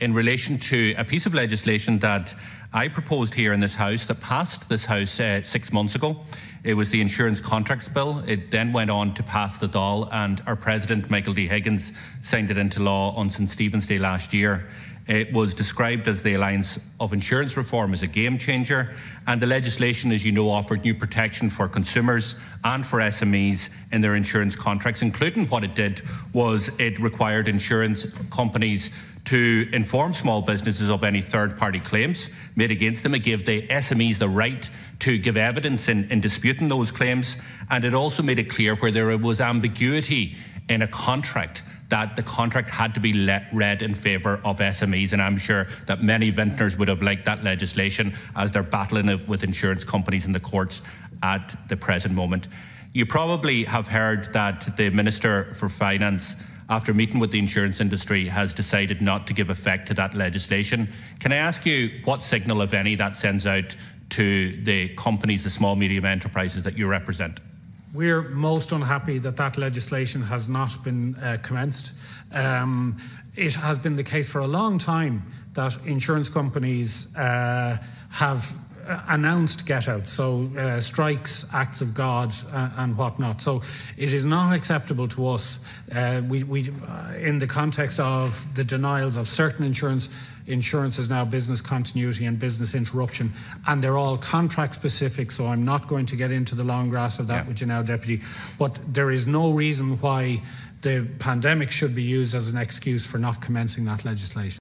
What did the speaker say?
in relation to a piece of legislation that I proposed here in this House that passed this House 6 months ago. It was the Insurance Contracts Bill. It then went on to pass the Dáil, and our President, Michael D. Higgins, signed it into law on St Stephen's Day last year. It was described as the Alliance of Insurance Reform as a game changer, and the legislation, as you know, offered new protection for consumers and for SMEs in their insurance contracts, including what it did was it required insurance companies to inform small businesses of any third-party claims made against them. It gave the SMEs the right to give evidence in disputing those claims, and it also made it clear where there was ambiguity in a contract that the contract had to be read in favour of SMEs, and I'm sure that many vintners would have liked that legislation as they're battling it with insurance companies in the courts at the present moment. You probably have heard that the Minister for Finance, after meeting with the insurance industry, has decided not to give effect to that legislation. Can I ask you what signal, if any, that sends out to the companies, the small, medium enterprises that you represent? We're most unhappy that that legislation has not been commenced. It has been the case for a long time that insurance companies have announced get-outs, so strikes, acts of God, and whatnot. So it is not acceptable to us. In the context of the denials of certain insurance is now business continuity and business interruption, and they're all contract specific, so I'm not going to get into the long grass of that with you now, Deputy. But there is no reason why the pandemic should be used as an excuse for not commencing that legislation.